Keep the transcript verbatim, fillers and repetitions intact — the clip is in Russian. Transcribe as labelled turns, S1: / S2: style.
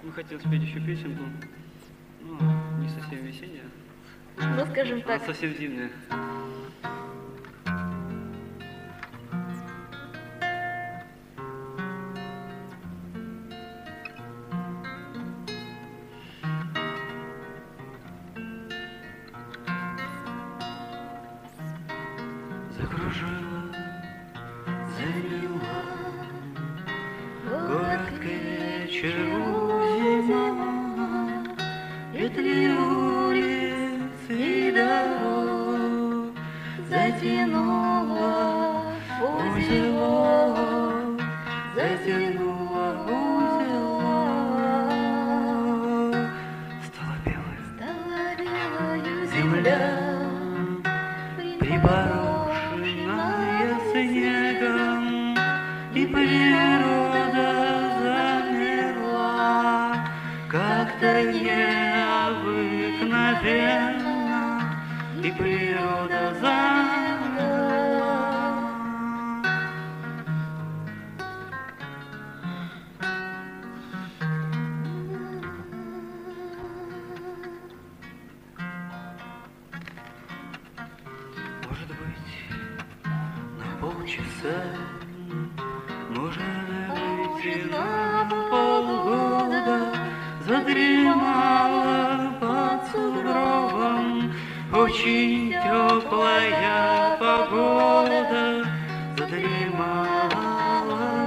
S1: Мы хотим спеть еще песенку, ну, не совсем весенняя,
S2: ну, скажем так,
S1: а совсем зимняя. Закружила, залила город к вечеру зима, петли улиц и дорог затянула узелок, затянула узелок. Стала белой,
S2: стала белою
S1: земля,
S2: земля,
S1: припорошенная снегом, и природа замерла, как-то необыкновенно, и природа замерла. Может быть, на полчаса, может быть, и на полгода задремала под сугробом очень теплая погода, задремала.